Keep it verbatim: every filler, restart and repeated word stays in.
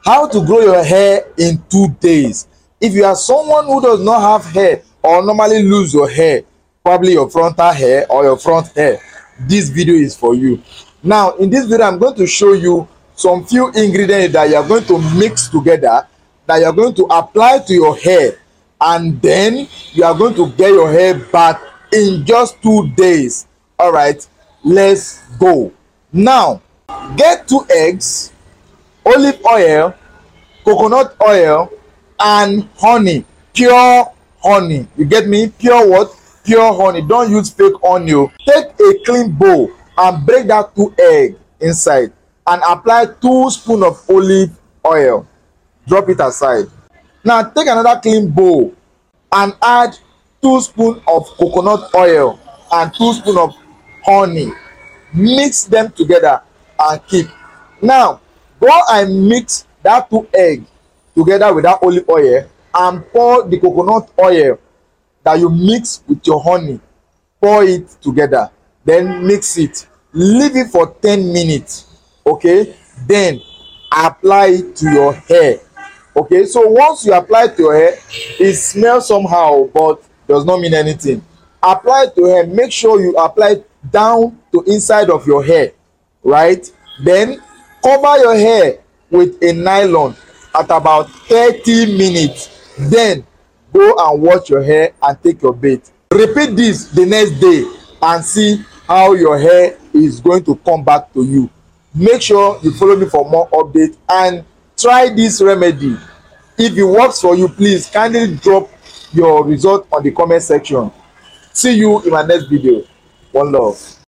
How to grow your hair in two days. If you are someone who does not have hair or normally lose your hair, probably your frontal hair or your front hair, this video is for you. Now in this video I'm going to show you some few ingredients that you are going to mix together, that you are going to apply to your hair, and then you are going to get your hair back in just two days. All right, let's go. Now get two eggs, olive oil, coconut oil, and honey, pure honey. You get me? Pure what? Pure honey. Don't use fake honey. Take a clean bowl and break that two egg inside and apply two spoon of olive oil. Drop it aside. Now take another clean bowl and add two spoon of coconut oil and two spoon of honey. Mix them together and keep. Now go and mix that two egg together with that olive oil and pour the coconut oil that you mix with your honey, pour it together, then mix it, leave it for ten minutes. Okay, then apply it to your hair. Okay, so once you apply it to your hair, it smells somehow but does not mean anything. Apply it to your hair. Make sure you apply it down to inside of your hair, right? Then cover your hair with a nylon at about thirty minutes. Then go and wash your hair and take your bath. Repeat this the next day and see how your hair is going to come back to you. Make sure you follow me for more updates and try this remedy. If it works for you, please kindly drop your result on the comment section. See you in my next video. One love.